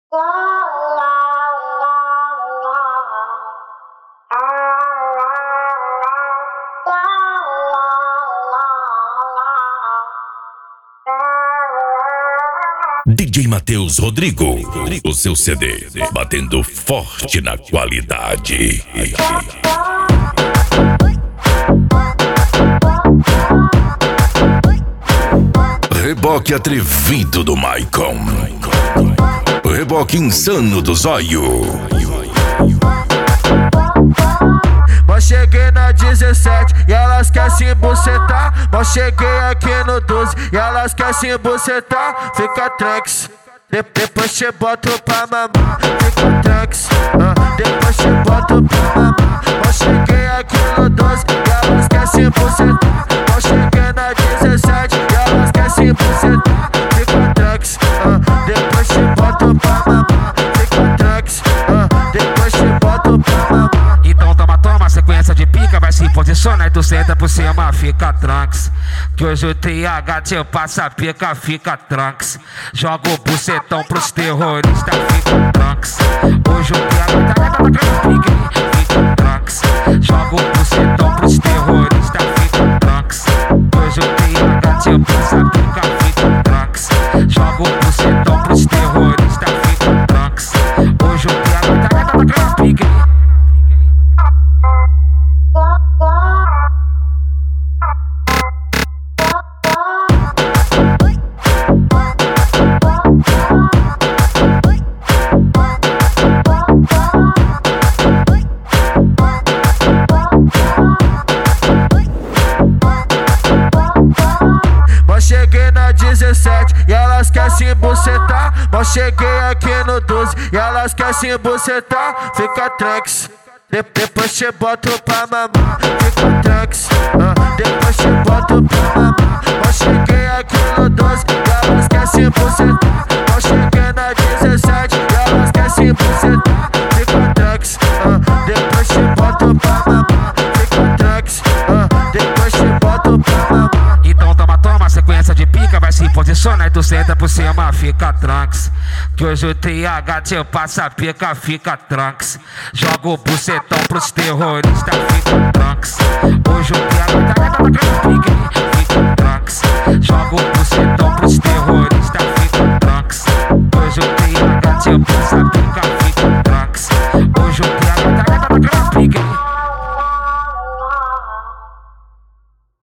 DJ Matheus Rodrigo, o seu CD, batendo forte na qualidade. Reboque atrevido do Maicon, reboque insano do Zóio. Mas cheguei na 17 e elas querem se embucetar. Mas cheguei aqui no 12 e elas querem se embucetar. Fica tranks, depois te boto pra mamar. Fica tranks, depois te boto pra mamar. Mas cheguei aqui no 12 e elas querem se embucetar. Mas cheguei na 17 e elas querem se embucetar. Fica tranks, depois te boto pra mamar. Fica tranks, depois te boto pra mamar. Então toma, sequência de pica, vai se posiciona e tu senta por cima, fica tranks. Que hoje o TH te passa pica, fica tranks. Joga o bucetão pros terroristas, fica tranks. Hoje o TH tá pica, fica tranks. Joga o bucetão pros terroristas, fica tranks. Hoje o TH te passa pica, fica tranks. Joga o bucetão pros terroristas, fica tranks. Hoje o TH tá pica. Mas cheguei na 17 e elas querem se embucetar. Mas cheguei aqui no 12 e elas querem se embucetar. Fica tranks, depois te boto pra mamar. Fica tranks, depois te boto pra mamar. Mas cheguei aqui no 12 e elas querem se embucetar. Mas cheguei na 17 e elas querem se embucetar. Fica tranks, depois te boto pra mamar. Fica tranks, depois te boto pra mamar. Então toma, sequência de pica, vai se posiciona e tu senta por cima, fica tranks. Que hoje o TH te passa pica, fica tranks. Joga o bucetão pros terroristas, fica tranks. Hoje o TH tá pica, fica tranks. Joga o bucetão